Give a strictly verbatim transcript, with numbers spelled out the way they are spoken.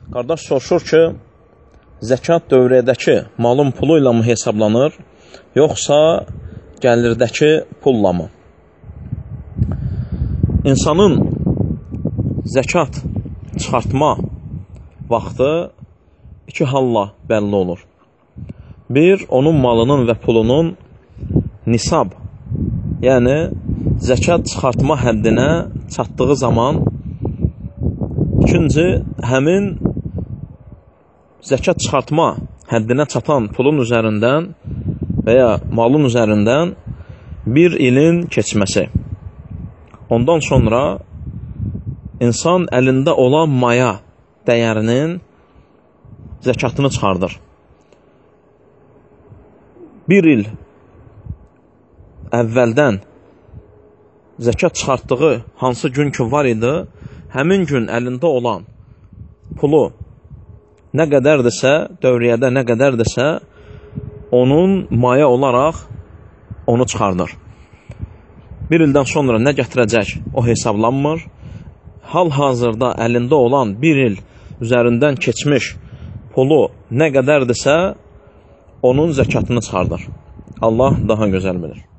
Qardaş soruşur ki, zəkat dövriyyədəki malın pulu ilə mi hesablanır, yoxsa gəlirdəki pulla mı? İnsanın zəkat çıxartma vaxtı iki halla bəlli olur. Bir, onun malının və pulunun nisab, yəni zəkat çıxartma həddinə çatdığı zaman. İkinci, həmin zəkat çıxartma həddinə çatan pulun üzərindən və ya malın üzərindən bir ilin keçməsi. Ondan sonra insan əlində olan maya dəyərinin zəkatını çıxardır. Bir il əvvəldən zəkat çıxartdığı hansı gün ki var idi, həmin gün əlində olan pulu nə qədərdirsə, dövriyyədə nə qədərdirsə, onun maya olaraq onu çıxardır. Bir ildən sonra nə gətirəcək, o hesablanmır. Hal-hazırda əlində olan bir il üzərindən keçmiş pulu nə qədərdirsə, onun zəkatını çıxardır. Allah daha gözəl bilir.